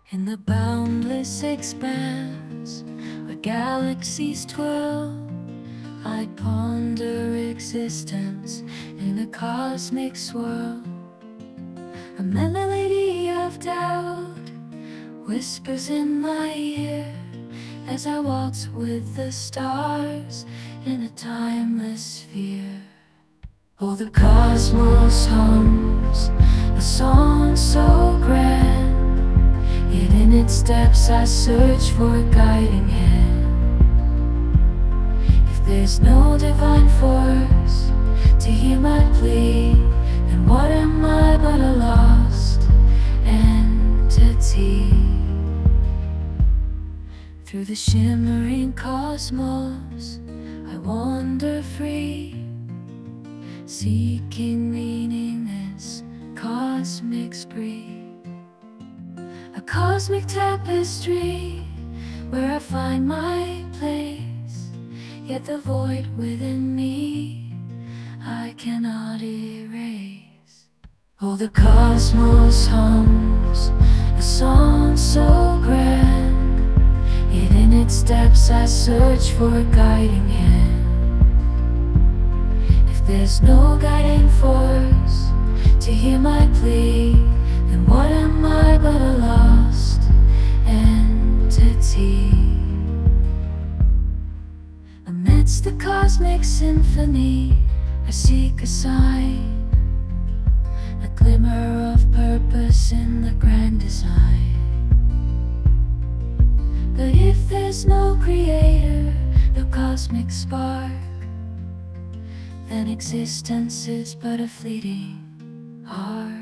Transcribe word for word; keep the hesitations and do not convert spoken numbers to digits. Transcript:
In the boundless expanse where galaxies twirl, I ponder existence in a cosmic swirl. A melody of doubt whispers in my ear as I waltz with the stars in a timeless sphere. Oh, the cosmos hums a song so grand, yet in its depths I search for a guiding hand. If there's no divine force to hear my plea, then what am I but a lost entity? Through the shimmering cosmos I wander free, seeking meaning in this cosmic spree. A cosmic tapestry where I find my place, yet the void within me I cannot erase. Oh, the cosmos hums a song so grand, yet in its depths I search for a guiding hand. If there's no guiding force to hear my plea, then what am I but a lost entity? Amidst the cosmic symphony I seek a sign, a glimmer of purpose in the grand design. But if there's no creator, no cosmic spark, then existence is but a fleeting arc.